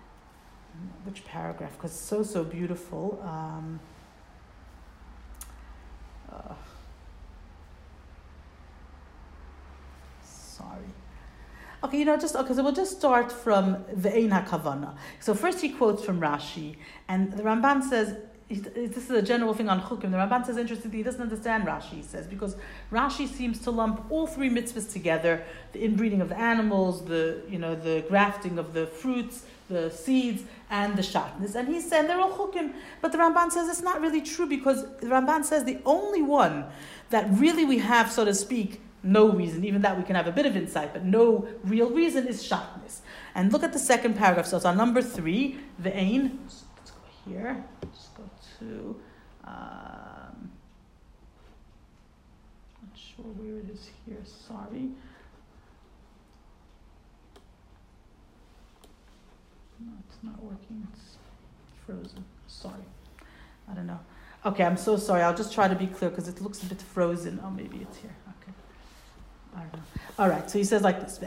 which paragraph? Because it's so, so beautiful. Um, uh, sorry. Okay, you know, just okay. So we'll just start from the Ein HaKavana. So first he quotes from Rashi, and the Ramban says this is a general thing on Chukim. The Ramban says interestingly he doesn't understand Rashi. He says because Rashi seems to lump all three mitzvahs together: the inbreeding of the animals, the you know the grafting of the fruits, the seeds, and the shatnez. And he said they're all Chukim. But the Ramban says it's not really true because the Ramban says the only one that really we have, so to speak, no reason, even that we can have a bit of insight, but no real reason is shatnez. And look at the second paragraph. So it's on number three, the Ein. Let's go here. Just go to, um, not sure where it is here, sorry. No, it's not working, it's frozen, sorry. I don't know. Okay, I'm so sorry. I'll just try to be clear because it looks a bit frozen. Oh, maybe it's here. Okay. I don't know. All right, so he says like this. So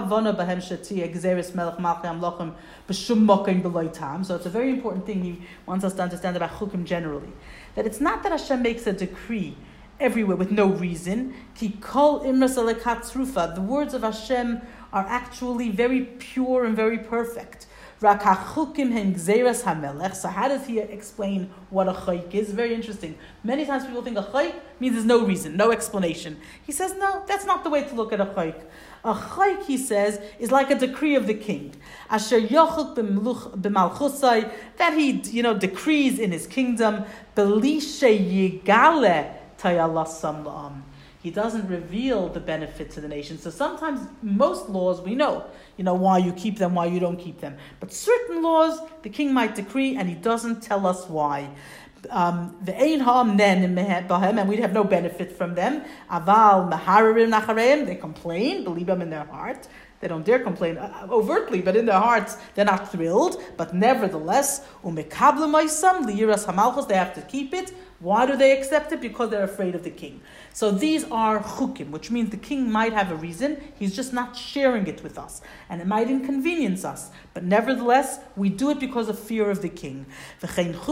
it's a very important thing he wants us to understand about chukim generally. That it's not that Hashem makes a decree everywhere with no reason. Ki kol imras alekat tzrufa. The words of Hashem are actually very pure and very perfect. Rak hachukim hem gzeras hamelech. So how does he explain what a chayk is? Very interesting. Many times people think a chayk means there's no reason, no explanation. He says, no, that's not the way to look at a chayk. A chayk, he says, is like a decree of the king. Asher yochuk b'malchusai, that he, you know, decrees in his kingdom. Beli sheyigale tayalasam la'am. He doesn't reveal the benefit to the nation. So sometimes, most laws we know, you know, why you keep them, why you don't keep them. But certain laws, the king might decree, and he doesn't tell us why. Um, the ein ha'am nen bahem, and we'd have no benefit from them. Aval maharim nachareim, they complain, believe them in their heart. They don't dare complain overtly, but in their hearts they're not thrilled. But nevertheless, umekablu ma'isam liyiras hamalchus, they have to keep it. Why do they accept it? Because they're afraid of the king. So these are chukim, which means the king might have a reason. He's just not sharing it with us. And it might inconvenience us. But nevertheless, we do it because of fear of the king. So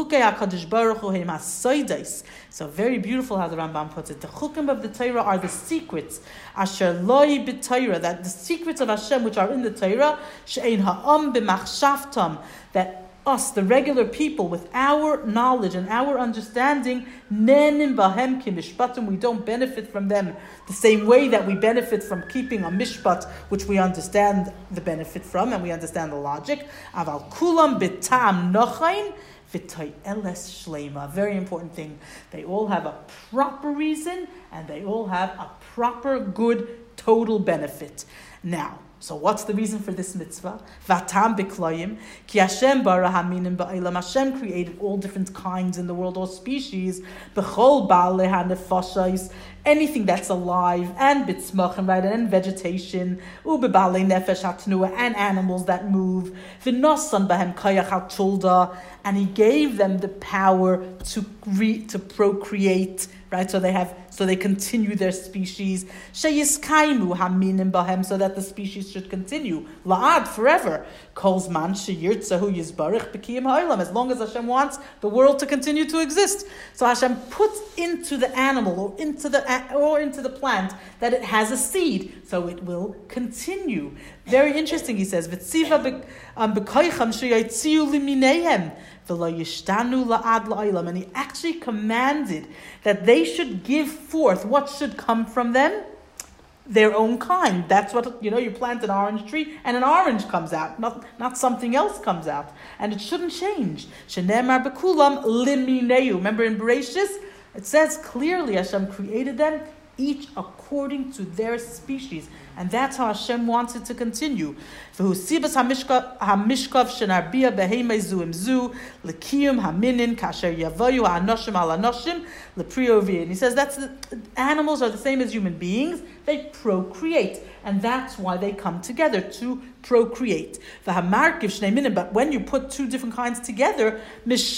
very beautiful how the Rambam puts it. The chukim of the Torah are the secrets. Asher loi b'Torah, that the secrets of Hashem which are in the Torah, she'ein ha'am b'machshavtam, that us, the regular people, with our knowledge and our understanding, nenim bahem ki mishpatim, we don't benefit from them the same way that we benefit from keeping a mishpat, which we understand the benefit from and we understand the logic. Aval kulam b'tam nochain v'tay eles shlema. Very important thing. They all have a proper reason and they all have a proper, good, total benefit. Now, so what's the reason for this mitzvah? Vatam b'klayim ki Hashem bara haminim ba'olam. Hashem created all different kinds in the world, all species. B'chol ba'alei hanefashos, anything that's alive, and bitzmachim, right, and vegetation. U'b'ba'alei nefesh hatnua, and animals that move. V'nosan b'hem kayach hatulda, and He gave them the power to re, to procreate. Right, so they have, so they continue their species. Sheyiskaimu haminim bahem, so that the species should continue la'ad forever. Kolzman sheyirtzahu yizbarich b'kiyim ha'olam, as long as Hashem wants the world to continue to exist. So Hashem puts into the animal or into the or into the plant that it has a seed, so it will continue. Very interesting, he says. V'tziva b'koicham sheyitziu limineihem. And He actually commanded that they should give forth what should come from them, their own kind. That's what, you know, you plant an orange tree and an orange comes out, not, not something else comes out. And it shouldn't change. Shenemar bekulam limineu. Remember in Bereshis, it says clearly Hashem created them each according to their species. And that's how Hashem wants it to continue. And he gave them the And he says that's the, animals are the same as human beings. They procreate. And that's why they come together, to procreate. But when you put two different kinds together, this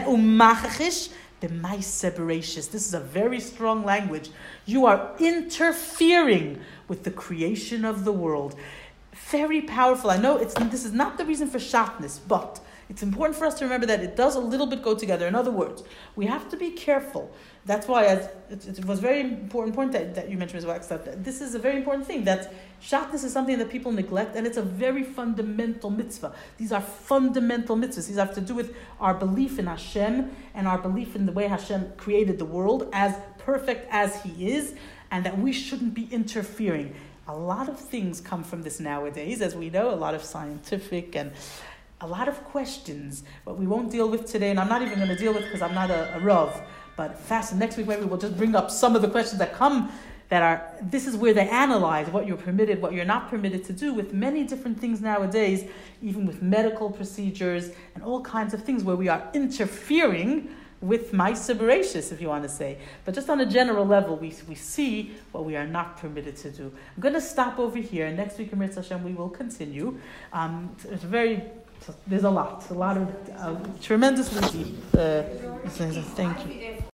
is a very strong language. You are interfering with the creation of the world. Very powerful. I know it's this is not the reason for shatnez, but it's important for us to remember that it does a little bit go together. In other words, we have to be careful. That's why as it, it was very important point that, that you mentioned as well, that this is a very important thing, that shatnez is something that people neglect, and it's a very fundamental mitzvah. These are fundamental mitzvahs. These have to do with our belief in Hashem and our belief in the way Hashem created the world as perfect as He is, and that we shouldn't be interfering. A lot of things come from this nowadays, as we know, a lot of scientific and a lot of questions, but we won't deal with today, and I'm not even going to deal with because I'm not a, a Rav. But fast, next week maybe we'll just bring up some of the questions that come that are, this is where they analyze what you're permitted, what you're not permitted to do with many different things nowadays, even with medical procedures and all kinds of things where we are interfering with Ma'aseh Bereshis, if you want to say. But just on a general level, we we see what we are not permitted to do. I'm going to stop over here. Next week in Mirz Hashem, we will continue. Um, it's very, there's a lot, a lot of uh, tremendously deep. Uh, thank you.